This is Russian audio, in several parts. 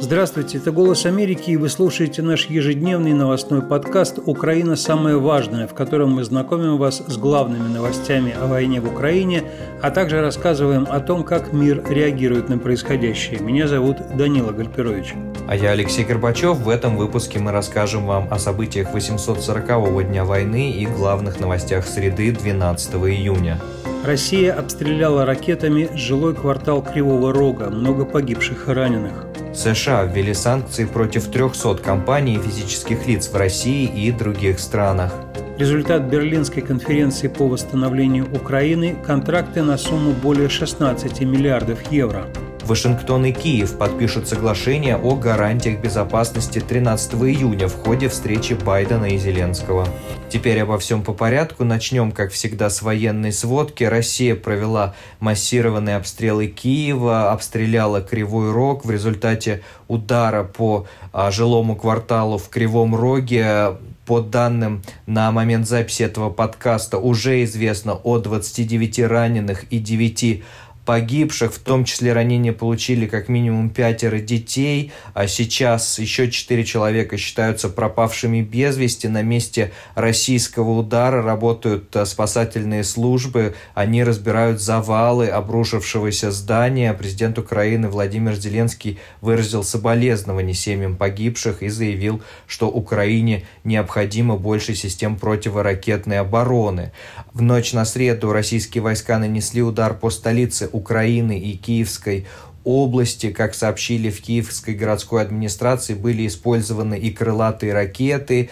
Здравствуйте, это «Голос Америки», и вы слушаете наш ежедневный новостной подкаст «Украина. Самое важное», в котором мы знакомим вас с главными новостями о войне в Украине, а также рассказываем о том, как мир реагирует на происходящее. Меня зовут Данила Гальперович. А я Алексей Горбачев. В этом выпуске мы расскажем вам о событиях 840-го дня войны и главных новостях среды 12 июня. Россия обстреляла ракетами жилой квартал Кривого Рога, много погибших и раненых. США ввели санкции против 300 компаний и физических лиц в России и других странах. Результат Берлинской конференции по восстановлению Украины – контракты на сумму более 16 миллиардов евро. Вашингтон и Киев подпишут соглашение о гарантиях безопасности 13 июня в ходе встречи Байдена и Зеленского. Теперь обо всем по порядку. Начнем, как всегда, с военной сводки. Россия провела массированные обстрелы Киева, обстреляла Кривой Рог. В результате удара по жилому кварталу в Кривом Роге, по данным на момент записи этого подкаста, уже известно о 29 раненых и 9 погибших, в том числе ранения получили как минимум 5 детей, а сейчас еще 4 человека считаются пропавшими без вести. На месте российского удара работают спасательные службы, они разбирают завалы обрушившегося здания. Президент Украины Владимир Зеленский выразил соболезнования семьям погибших и заявил, что Украине необходимо больше систем противоракетной обороны. В ночь на среду российские войска нанесли удар по столице Украины и Киевской области. Как сообщили в Киевской городской администрации, были использованы и крылатые ракеты,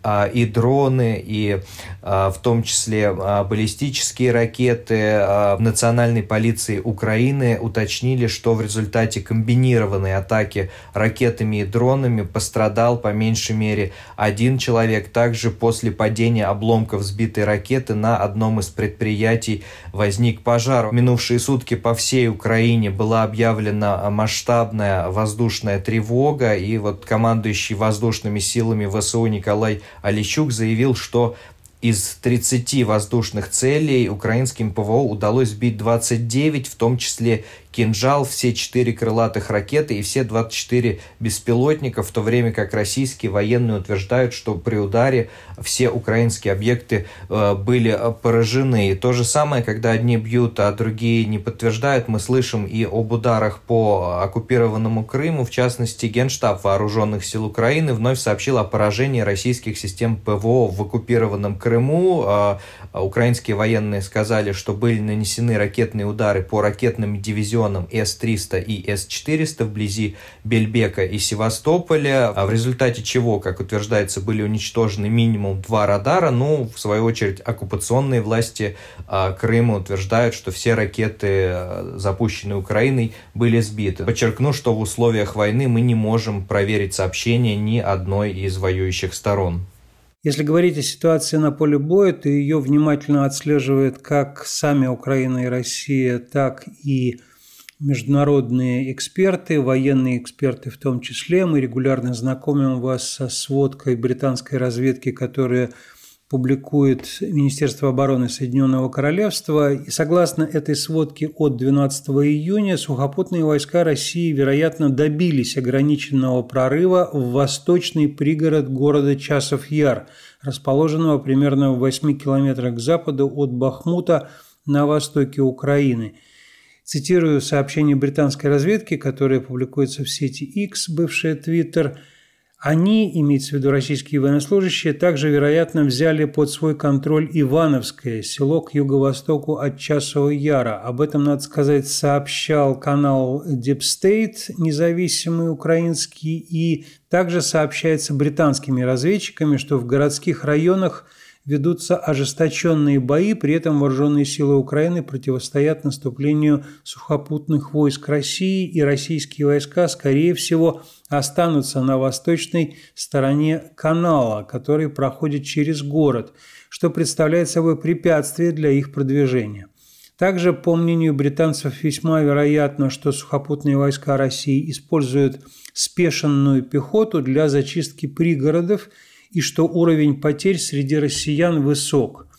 и дроны, и в том числе баллистические ракеты. В Национальной полиции Украины уточнили, что в результате комбинированной атаки ракетами и дронами пострадал по меньшей мере 1 человек. Также после падения обломков сбитой ракеты на одном из предприятий возник пожар. В минувшие сутки по всей Украине была объявлена масштабная воздушная тревога, и вот командующий воздушными силами ВСУ Николай Олещук заявил, что из 30 воздушных целей украинским ПВО удалось сбить 29, в том числе «Кинжал», все 4 крылатых ракеты и все 24 беспилотника, в то время как российские военные утверждают, что при ударе все украинские объекты были поражены. И то же самое, когда одни бьют, а другие не подтверждают, мы слышим и об ударах по оккупированному Крыму. В частности, Генштаб Вооруженных сил Украины вновь сообщил о поражении российских систем ПВО в оккупированном Крыму. Украинские военные сказали, что были нанесены ракетные удары по ракетным дивизионам С-300 и С-400 вблизи Бельбека и Севастополя, в результате чего, как утверждается, были уничтожены минимум 2 радара. В свою очередь, оккупационные власти Крыма утверждают, что все ракеты, запущенные Украиной, были сбиты. Подчеркну, что в условиях войны мы не можем проверить сообщения ни одной из воюющих сторон. Если говорить о ситуации на поле боя, то ее внимательно отслеживают как сами Украина и Россия, так и международные эксперты, военные эксперты в том числе. Мы регулярно знакомим вас со сводкой британской разведки, которая публикует Министерство обороны Соединенного Королевства. И согласно этой сводке от 12 июня сухопутные войска России, вероятно, добились ограниченного прорыва в восточный пригород города Часов-Яр, расположенного примерно в 8 километрах к западу от Бахмута на востоке Украины. Цитирую сообщение британской разведки, которое публикуется в сети X, бывшая Twitter. Они, имеется в виду российские военнослужащие, также, вероятно, взяли под свой контроль Ивановское, село к юго-востоку от Часового Яра. Об этом, надо сказать, сообщал канал Deep State, независимый украинский, и также сообщается британскими разведчиками, что в городских районах ведутся ожесточенные бои, при этом вооруженные силы Украины противостоят наступлению сухопутных войск России, и российские войска, скорее всего, останутся на восточной стороне канала, который проходит через город, что представляет собой препятствие для их продвижения. Также, по мнению британцев, весьма вероятно, что сухопутные войска России используют спешенную пехоту для зачистки пригородов и что уровень потерь среди россиян высок.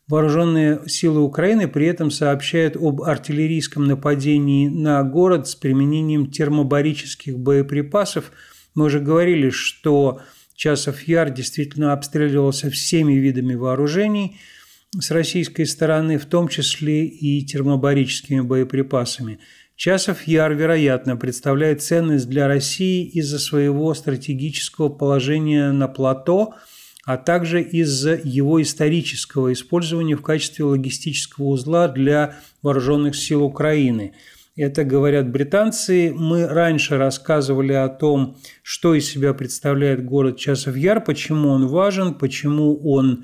Вооруженные силы Украины при этом сообщают об артиллерийском нападении на город с применением термобарических боеприпасов. Мы уже говорили, что Часов Яр действительно обстреливался всеми видами вооружений с российской стороны, в том числе и термобарическими боеприпасами. Часов Яр, вероятно, представляет ценность для России из-за своего стратегического положения на плато, а также из-за его исторического использования в качестве логистического узла для вооруженных сил Украины. Это говорят британцы. Мы раньше рассказывали о том, что из себя представляет город Часов Яр, почему он важен, почему он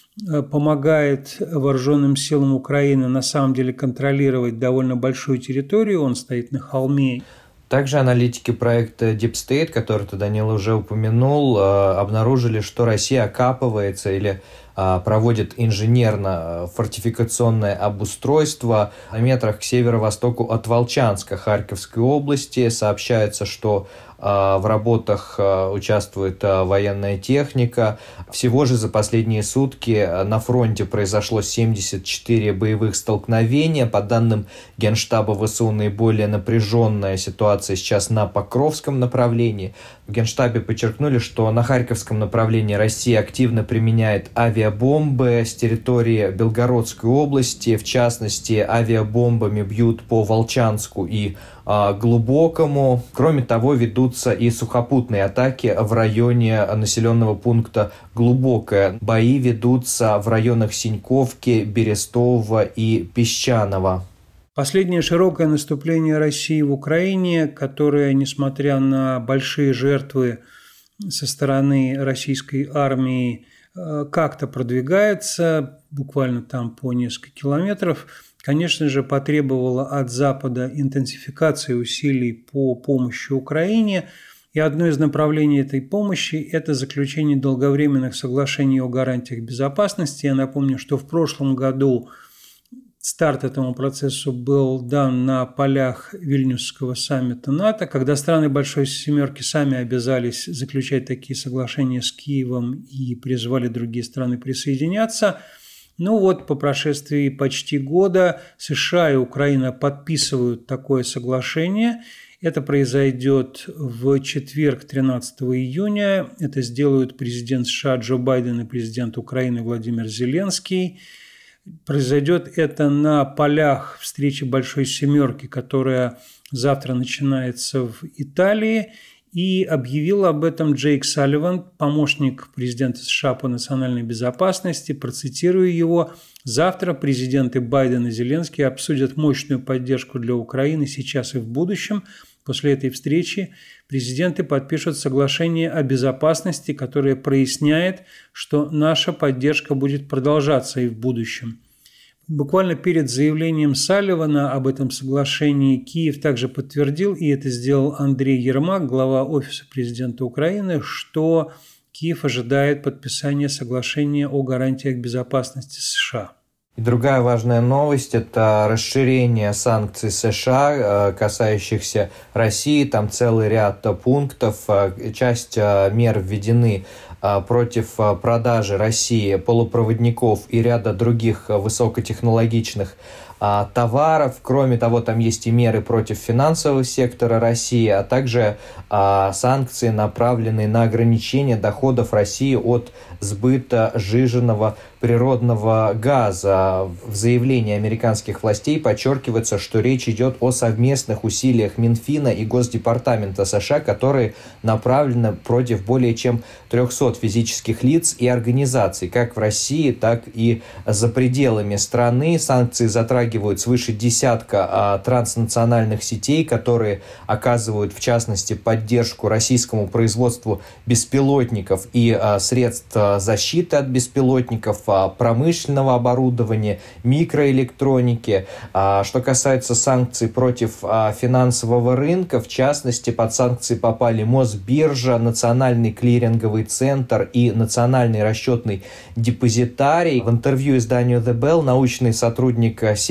помогает вооруженным силам Украины на самом деле контролировать довольно большую территорию. Он стоит на холме. Также аналитики проекта Deep State, который ты, Данил, уже упомянул, обнаружили, что Россия окапывается или проводит инженерно-фортификационное обустройство в метрах к северо-востоку от Волчанска Харьковской области. Сообщается, что в работах участвует военная техника. Всего же за последние сутки на фронте произошло 74 боевых столкновения. По данным Генштаба ВСУ, наиболее напряженная ситуация сейчас на Покровском направлении. В Генштабе подчеркнули, что на Харьковском направлении Россия активно применяет авиабомбы с территории Белгородской области. В частности, авиабомбами бьют по Волчанску и Глубокому. Кроме того, ведутся и сухопутные атаки в районе населенного пункта Глубокое. Бои ведутся в районах Синьковки, Берестового и Песчаного. Последнее широкое наступление России в Украине, которое, несмотря на большие жертвы со стороны российской армии, как-то продвигается, буквально там по несколько километров, конечно же, потребовало от Запада интенсификации усилий по помощи Украине. И одно из направлений этой помощи – это заключение долговременных соглашений о гарантиях безопасности. Я напомню, что в прошлом году старт этому процессу был дан на полях Вильнюсского саммита НАТО, когда страны Большой Семерки сами обязались заключать такие соглашения с Киевом и призвали другие страны присоединяться. Ну вот, по прошествии почти года США и Украина подписывают такое соглашение. Это произойдет в четверг, 13 июня. Это сделают президент США Джо Байден и президент Украины Владимир Зеленский. Произойдет это на полях встречи Большой Семерки, которая завтра начинается в Италии. И объявил об этом Джейк Салливан, помощник президента США по национальной безопасности. Процитирую его: «Завтра президенты Байден и Зеленский обсудят мощную поддержку для Украины сейчас и в будущем. После этой встречи президенты подпишут соглашение о безопасности, которое проясняет, что наша поддержка будет продолжаться и в будущем». Буквально перед заявлением Салливана об этом соглашении Киев также подтвердил, и это сделал Андрей Ермак, глава Офиса президента Украины, что Киев ожидает подписания соглашения о гарантиях безопасности США. И другая важная новость – это расширение санкций США, касающихся России. Там целый ряд пунктов. Часть мер введены против продажи России полупроводников и ряда других высокотехнологичных товаров. Кроме того, там есть и меры против финансового сектора России, а также санкции, направленные на ограничение доходов России от сбыта сжиженного природного газа. В заявлении американских властей подчеркивается, что речь идет о совместных усилиях Минфина и Госдепартамента США, которые направлены против более чем 300 физических лиц и организаций, как в России, так и за пределами страны. Санкции затрагивают свыше десятка транснациональных сетей, которые оказывают, в частности, поддержку российскому производству беспилотников и средств защиты от беспилотников, промышленного оборудования, микроэлектроники. Что касается санкций против финансового рынка, в частности, под санкции попали Мосбиржа, Национальный клиринговый центр и Национальный расчетный депозитарий. В интервью изданию The Bell научный сотрудник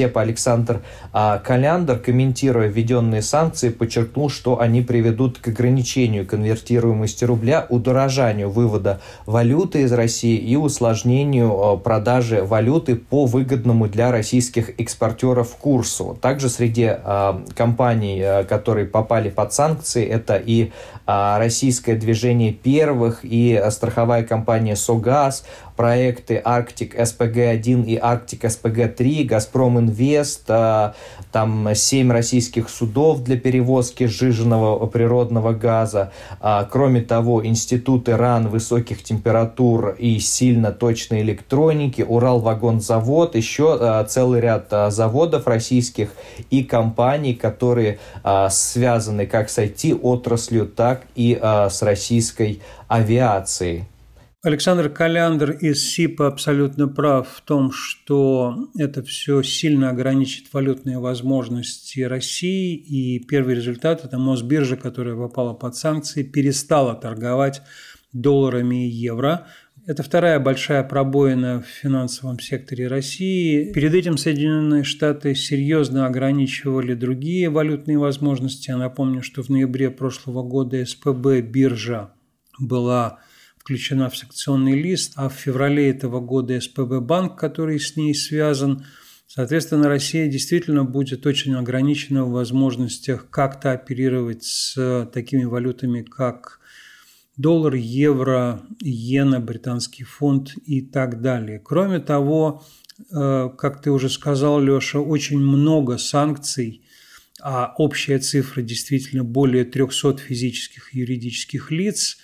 генсека Александр Каляндр, комментируя введенные санкции, подчеркнул, что они приведут к ограничению конвертируемости рубля, удорожанию вывода валюты из России и усложнению продажи валюты по выгодному для российских экспортеров курсу. Также среди компаний, которые попали под санкции, это и российское движение первых, и страховая компания «Согаз», проекты «Арктик СПГ-1» и «Арктик СПГ-3», «Газпром Инвест», там 7 российских судов для перевозки сжиженного природного газа. Кроме того, институты РАН высоких температур и сильно точной электроники, Уралвагонзавод, еще целый ряд заводов российских и компаний, которые связаны как с IT-отраслью, так и с российской авиацией. Александр Каляндр из СИПа абсолютно прав в том, что это все сильно ограничит валютные возможности России, и первый результат – это Мосбиржа, которая попала под санкции, перестала торговать долларами и евро. Это вторая большая пробоина в финансовом секторе России. Перед этим Соединенные Штаты серьезно ограничивали другие валютные возможности. Я напомню, что в ноябре прошлого года СПБ биржа была включена в санкционный лист, а в феврале этого года СПБ банк, который с ней связан. Соответственно, Россия действительно будет очень ограничена в возможностях как-то оперировать с такими валютами, как доллар, евро, иена, британский фунт и так далее. Кроме того, как ты уже сказал, Леша, очень много санкций, а общая цифра действительно более 300 физических и юридических лиц,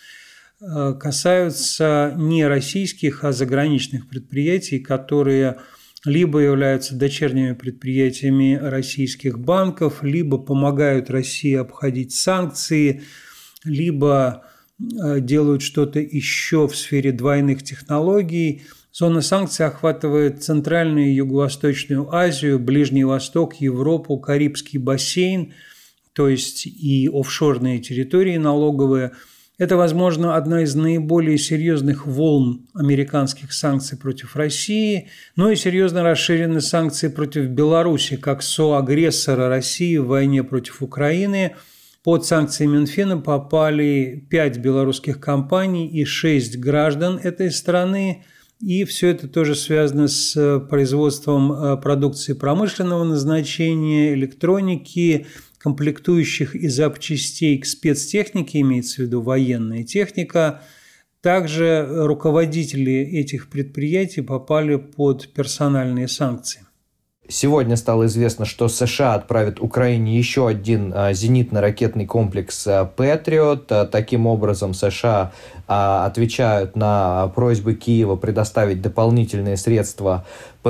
касаются не российских, а заграничных предприятий, которые либо являются дочерними предприятиями российских банков, либо помогают России обходить санкции, либо делают что-то еще в сфере двойных технологий. Зона санкций охватывает Центральную и Юго-Восточную Азию, Ближний Восток, Европу, Карибский бассейн, то есть и офшорные территории налоговые. Это, возможно, одна из наиболее серьезных волн американских санкций против России, но и серьезно расширены санкции против Беларуси как соагрессора России в войне против Украины. Под санкции Минфина попали 5 белорусских компаний и 6 граждан этой страны. И все это тоже связано с производством продукции промышленного назначения, электроники, комплектующих и запчастей к спецтехнике, имеется в виду военная техника. Также руководители этих предприятий попали под персональные санкции. Сегодня стало известно, что США отправят Украине еще один зенитно-ракетный комплекс «Патриот». Таким образом, США отвечают на просьбы Киева предоставить дополнительные средства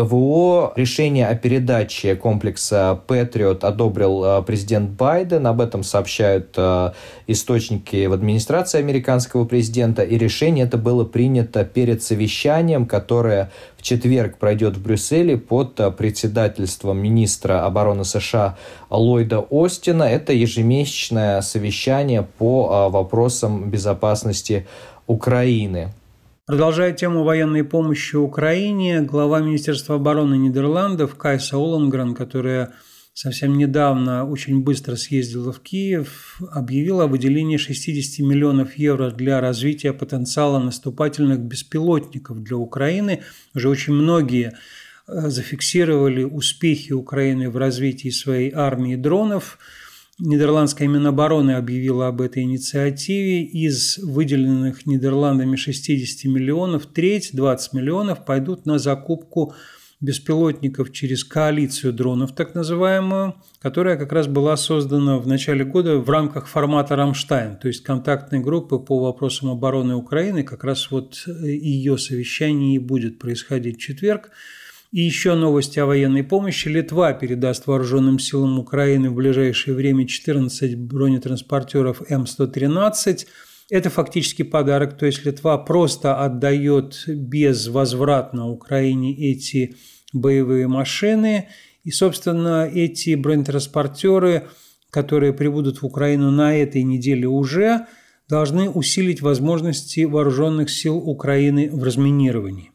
ПВО. Решение о передаче комплекса «Патриот» одобрил президент Байден. Об этом сообщают источники в администрации американского президента. И решение это было принято перед совещанием, которое в четверг пройдет в Брюсселе под председательством министра обороны США Ллойда Остина. Это ежемесячное совещание по вопросам безопасности Украины. Продолжая тему военной помощи Украине, глава Министерства обороны Нидерландов Кайса Оллонгрен, которая совсем недавно очень быстро съездила в Киев, объявила о выделении 60 миллионов евро для развития потенциала наступательных беспилотников для Украины. Уже очень многие зафиксировали успехи Украины в развитии своей армии дронов. Нидерландская Минобороны объявила об этой инициативе. Из выделенных Нидерландами 60 миллионов, треть, 20 миллионов, пойдут на закупку беспилотников через коалицию дронов, так называемую, которая как раз была создана в начале года в рамках формата «Рамштайн», то есть контактной группы по вопросам обороны Украины. Как раз вот ее совещание и будет происходить в четверг. И еще новости о военной помощи. Литва передаст вооруженным силам Украины в ближайшее время 14 бронетранспортеров М113. Это фактически подарок, то есть Литва просто отдает безвозвратно Украине эти боевые машины. И, собственно, эти бронетранспортеры, которые прибудут в Украину на этой неделе уже, должны усилить возможности вооруженных сил Украины в разминировании.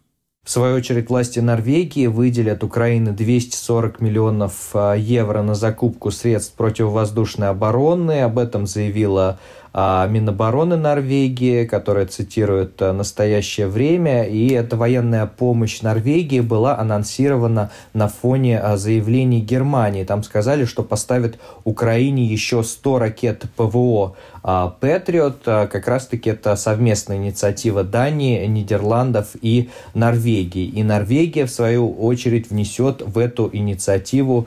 В свою очередь, власти Норвегии выделят Украине 240 миллионов евро на закупку средств противовоздушной обороны. Об этом заявила Минобороны Норвегии, которая цитирует «Настоящее время». И эта военная помощь Норвегии была анонсирована на фоне заявлений Германии. Там сказали, что поставят Украине еще 100 ракет ПВО «Патриот». Как раз-таки это совместная инициатива Дании, Нидерландов и Норвегии. И Норвегия, в свою очередь, внесет в эту инициативу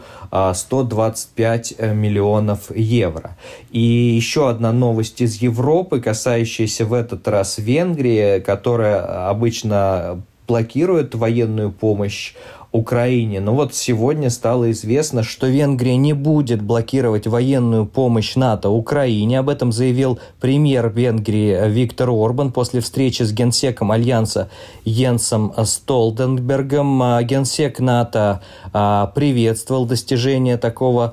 125 миллионов евро. И еще одна новость из Европы, касающаяся в этот раз Венгрии, которая обычно блокирует военную помощь Украине. Но вот сегодня стало известно, что Венгрия не будет блокировать военную помощь НАТО Украине. Об этом заявил премьер Венгрии Виктор Орбан после встречи с генсеком Альянса Йенсом Столтенбергом. Генсек НАТО приветствовал достижение такого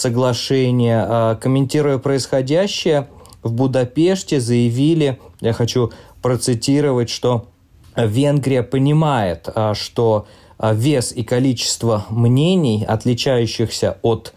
соглашения. Комментируя происходящее, в Будапеште заявили, я хочу процитировать, что Венгрия понимает, что вес и количество мнений, отличающихся от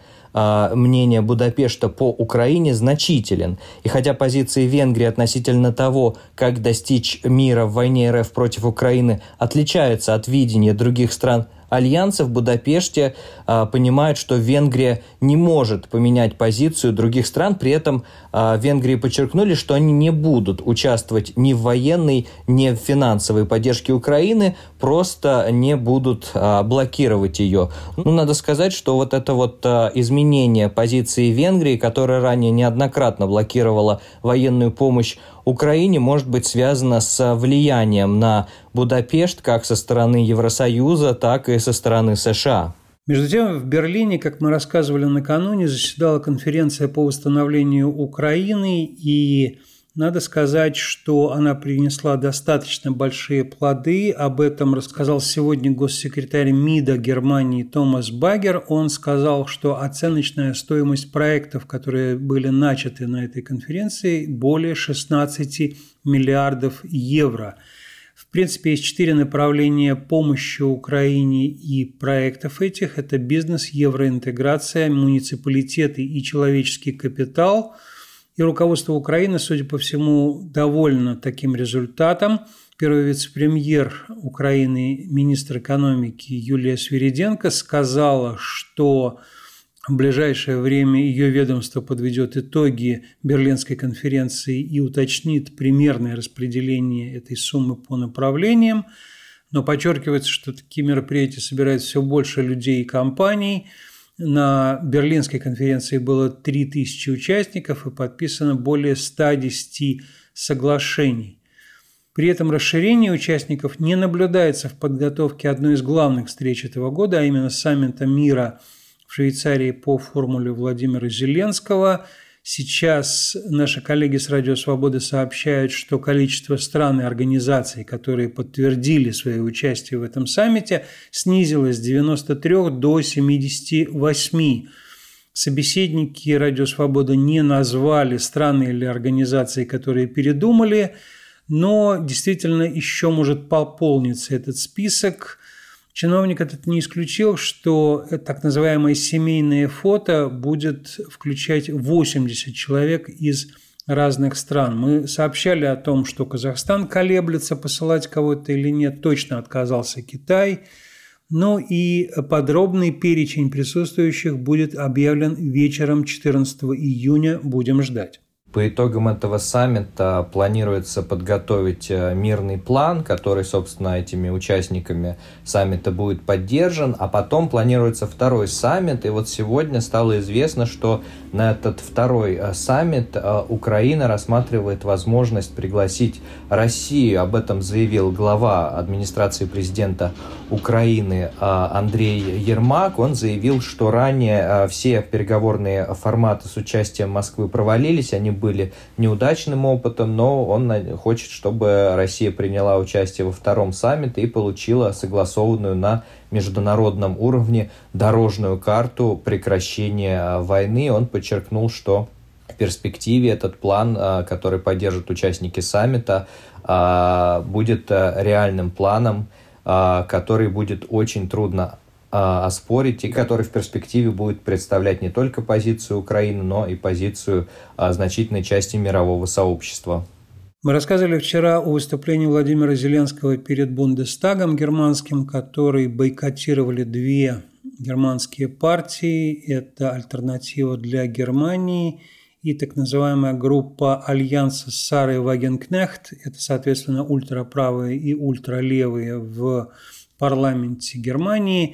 мнения Будапешта по Украине, значителен. И хотя позиции Венгрии относительно того, как достичь мира в войне РФ против Украины, отличаются от видения других стран Альянса, в Будапеште понимают, что Венгрия не может поменять позицию других стран. При этом Венгрии подчеркнули, что они не будут участвовать ни в военной, ни в финансовой поддержке Украины, просто не будут блокировать ее. Надо сказать, что вот это вот изменение позиции Венгрии, которая ранее неоднократно блокировала военную помощь Украине, может быть связано с влиянием на Будапешт как со стороны Евросоюза, так и со стороны США. Между тем, в Берлине, как мы рассказывали накануне, заседала конференция по восстановлению Украины, и надо сказать, что она принесла достаточно большие плоды. Об этом рассказал сегодня госсекретарь МИДа Германии Томас Багер. Он сказал, что оценочная стоимость проектов, которые были начаты на этой конференции, более 16 миллиардов евро. В принципе, есть 4 направления помощи Украине и проектов этих. Это бизнес, евроинтеграция, муниципалитеты и человеческий капитал. И руководство Украины, судя по всему, довольно таким результатом. Первый вице-премьер Украины, министр экономики Юлия Свириденко сказала, что в ближайшее время ее ведомство подведет итоги Берлинской конференции и уточнит примерное распределение этой суммы по направлениям. Но подчеркивается, что такие мероприятия собирают все больше людей и компаний. На Берлинской конференции было 3000 участников и подписано более 110 соглашений. При этом расширение участников не наблюдается в подготовке одной из главных встреч этого года, а именно саммита мира в Швейцарии по формуле Владимира Зеленского. Сейчас наши коллеги с Радио Свободы сообщают, что количество стран и организаций, которые подтвердили свое участие в этом саммите, снизилось с 93 до 78. Собеседники Радио Свобода не назвали страны или организации, которые передумали, но действительно еще может пополниться этот список. Чиновник этот не исключил, что так называемое семейное фото будет включать 80 человек из разных стран. Мы сообщали о том, что Казахстан колеблется, посылать кого-то или нет, точно отказался Китай. Ну и подробный перечень присутствующих будет объявлен вечером 14 июня. Будем ждать. По итогам этого саммита планируется подготовить мирный план, который, собственно, этими участниками саммита будет поддержан, а потом планируется второй саммит, и вот сегодня стало известно, что на этот второй саммит Украина рассматривает возможность пригласить Россию. Об этом заявил глава администрации президента Украины Андрей Ермак. Он заявил, что ранее все переговорные форматы с участием Москвы провалились, они были неудачным опытом, но он хочет, чтобы Россия приняла участие во втором саммите и получила согласованную на международном уровне дорожную карту прекращения войны. Он подчеркнул, что в перспективе этот план, который поддержат участники саммита, будет реальным планом который будет очень трудно оспорить и который в перспективе будет представлять не только позицию Украины, но и позицию значительной части мирового сообщества. Мы рассказывали вчера о выступлении Владимира Зеленского перед Бундестагом германским, который бойкотировали две германские партии. Это «Альтернатива для Германии» и так называемая группа Альянса Сары Вагенкнехт. Это, соответственно, ультраправые и ультралевые в парламенте Германии.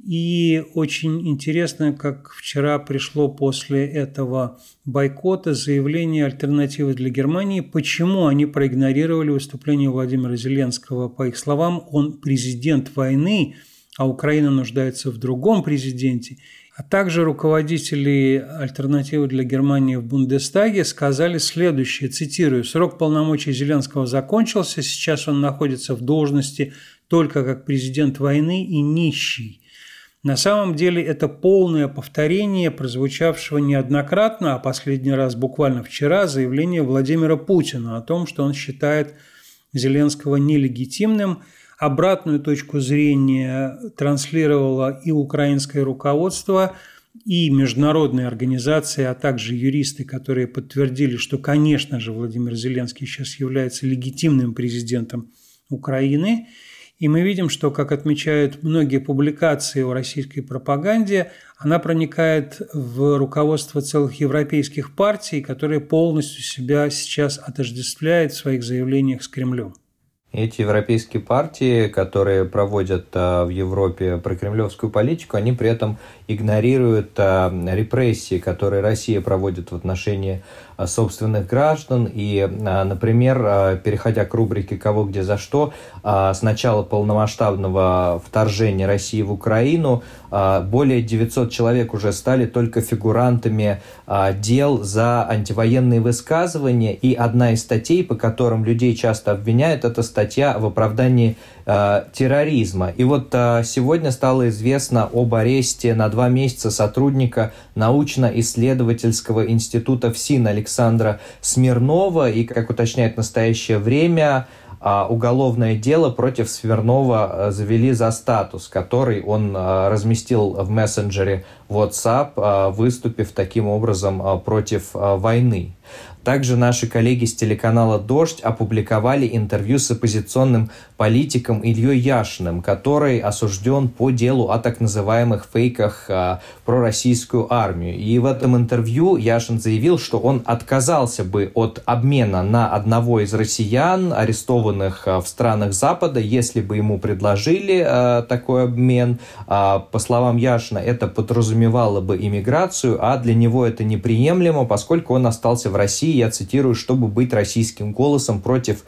И очень интересно, как вчера пришло после этого бойкота заявление «Альтернативы для Германии», почему они проигнорировали выступление Владимира Зеленского. По их словам, он президент войны, а Украина нуждается в другом президенте. А также руководители «Альтернативы для Германии» в Бундестаге сказали следующее, цитирую: «Срок полномочий Зеленского закончился, сейчас он находится в должности только как президент войны и нищий». На самом деле это полное повторение прозвучавшего неоднократно, а последний раз буквально вчера, заявления Владимира Путина о том, что он считает Зеленского нелегитимным. Обратную точку зрения транслировало и украинское руководство, и международные организации, а также юристы, которые подтвердили, что, конечно же, Владимир Зеленский сейчас является легитимным президентом Украины. И мы видим, что, как отмечают многие публикации о российской пропаганде, она проникает в руководство целых европейских партий, которые полностью себя сейчас отождествляют в своих заявлениях с Кремлем. Эти европейские партии, которые проводят в Европе прокремлевскую политику, они при этом игнорируют репрессии, которые Россия проводит в отношении собственных граждан. И, например, переходя к рубрике «Кого, где, за что», с начала полномасштабного вторжения России в Украину более 900 человек уже стали только фигурантами дел за антивоенные высказывания. И одна из статей, по которым людей часто обвиняют, это статья в оправдании терроризма. И вот сегодня стало известно об аресте на 2 месяца сотрудника научно-исследовательского института ФСИН Александра Смирнова. И, как уточняет в настоящее время, уголовное дело против Смирнова завели за статус, который он разместил в мессенджере WhatsApp, выступив таким образом против войны. Также наши коллеги с телеканала «Дождь» опубликовали интервью с оппозиционным политиком Ильей Яшиным, который осужден по делу о так называемых фейках про российскую армию. И в этом интервью Яшин заявил, что он отказался бы от обмена на одного из россиян, арестованных в странах Запада, если бы ему предложили такой обмен. По словам Яшина, это подразумевало бы иммиграцию, а для него это неприемлемо, поскольку он остался в России, я цитирую, чтобы быть российским голосом против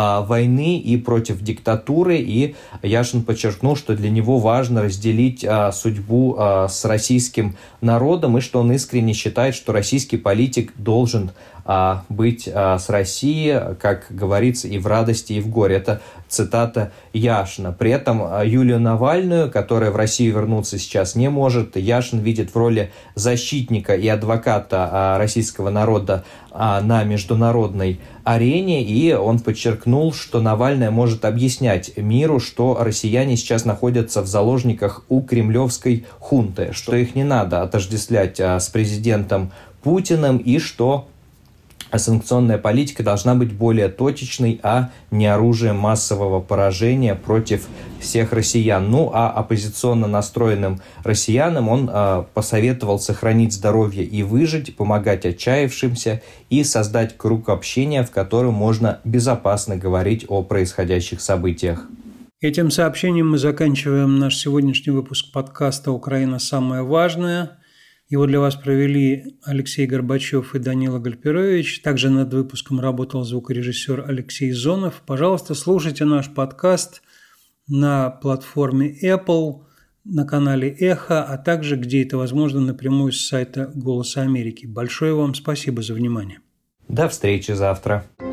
войны и против диктатуры. И Яшин подчеркнул, что для него важно разделить судьбу с российским народом, и что он искренне считает, что российский политик должен быть с Россией, как говорится, и в радости, и в горе. Это цитата Яшина. При этом Юлию Навальную, которая в Россию вернуться сейчас не может, Яшин видит в роли защитника и адвоката российского народа на международной арене, и он подчеркнул, что Навальная может объяснять миру, что россияне сейчас находятся в заложниках у кремлевской хунты, что их не надо отождествлять с президентом Путиным, и что санкционная политика должна быть более точечной, а не оружием массового поражения против всех россиян. Ну, а оппозиционно настроенным россиянам он посоветовал сохранить здоровье и выжить, помогать отчаявшимся и создать круг общения, в котором можно безопасно говорить о происходящих событиях. Этим сообщением мы заканчиваем наш сегодняшний выпуск подкаста «Украина. Самое важное». Его для вас провели Алексей Горбачев и Данила Гальперович. Также над выпуском работал звукорежиссер Алексей Зонов. Пожалуйста, слушайте наш подкаст на платформе Apple, на канале Эхо, а также, где это возможно, напрямую с сайта «Голоса Америки». Большое вам спасибо за внимание. До встречи завтра.